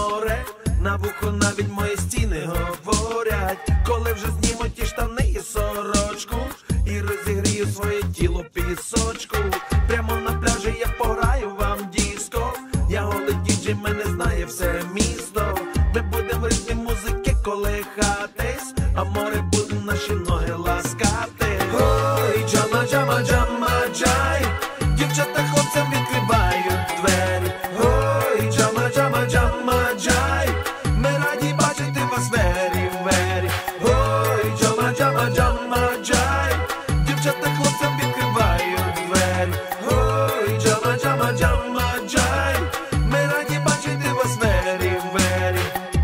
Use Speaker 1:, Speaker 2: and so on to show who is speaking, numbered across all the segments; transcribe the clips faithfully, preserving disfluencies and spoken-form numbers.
Speaker 1: море, на вухо навіть мої стіни говорять. Коли вже зніму ті штани і сорочку, і розігрію своє тіло пісочку, прямо на пляжі я пограю вам диско. Я голий діджей, мене знає все місто. Ми будем в ритмі музики колихатись, а море буде наші ноги ласкати. Ой, джама, джама, джама, джай, дівчата хлопцям відкривають двері. Ой, джама, джама, джама, джай, ми раді бачити вас вері, вері. Ой, джама, джама, джама, джай, дівчата хлопцям відкривають двері. Ой, джама, джама, джама, джай, ми раді бачити вас вері, вері.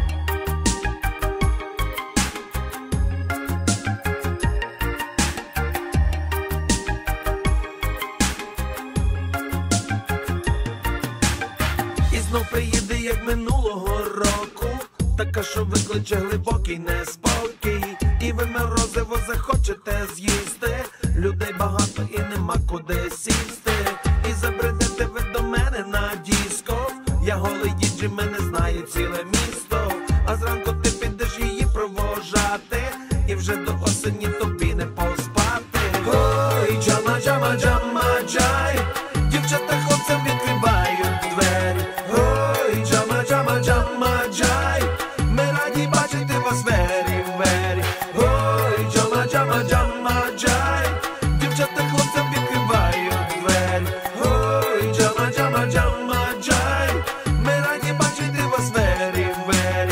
Speaker 1: І знов приїде, як минулого року, така, що викличе глибокий неспокій. І ви морозиво захочете з'їсти, людей багато і нема куди сісти. І забредете ви до мене на диско, я голий діджей, мене знає ціле місто. А зранку ти підеш її провожати, і вже до осені тобі не поспати. Ой, джама, джама, джама, джай, дівчата хлопцям відкривають двері. Ой, джама, джама, джама, джай, ми раді бачити вас вері, вері. Ой, джама, джама, джама, джай, дівчата хлопцям відкривають двері. Ой, джама, джама, джама, джай, ми раді бачити вас вері, вері.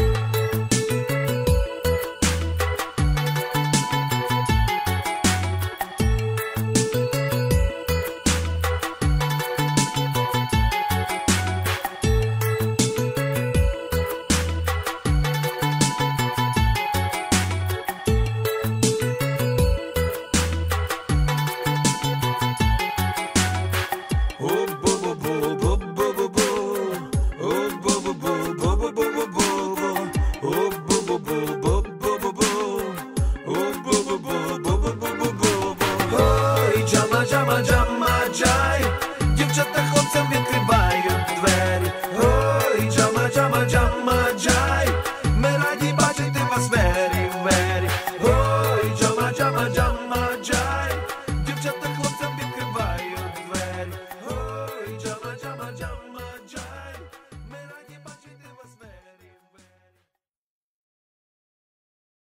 Speaker 1: Ой, джама, джама, джама, джай, дівчата хлопцям відкривають двері. Ой, джама, джама, джама,